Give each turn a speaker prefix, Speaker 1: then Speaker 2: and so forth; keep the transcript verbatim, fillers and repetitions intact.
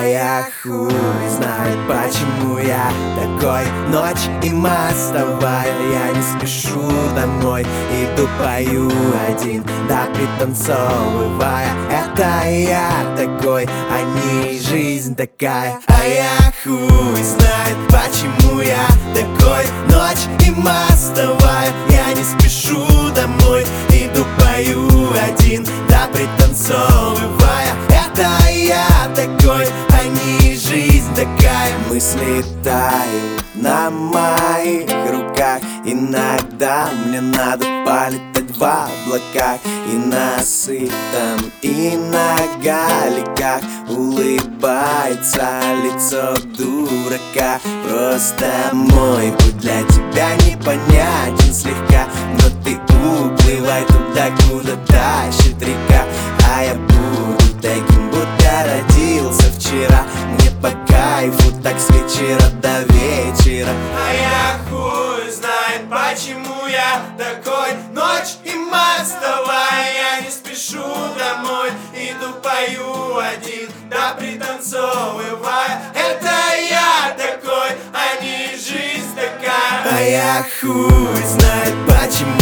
Speaker 1: я хуй знает, почему я такой. Ночь и мостовая, я не спешу домой. Иду, пою один, да пританцовывая. Это я такой, а не жизнь такая. А я хуй знает, почему я такой. Ночь и мостовая, я не спешу домой. Иду, пою один, да пританцовывая. Это я такой, а не жизнь такая. Мысли тают на моих руках. Иногда мне надо полетать в облаках. И на сытом, и на галиках улыбается лицо дурака. Просто мой путь для тебя непонятен слегка. Но ты уплывай туда, куда тащит река. А я буду таким, будто родился вчера. Мне по кайфу так с вечера до вечера.
Speaker 2: А я хуй знает, почему я такой. Ночь и мостовая, я не спешу домой. Иду, пою один, да пританцовывая. Это я такой, а не жизнь такая.
Speaker 1: А я хуй знает, почему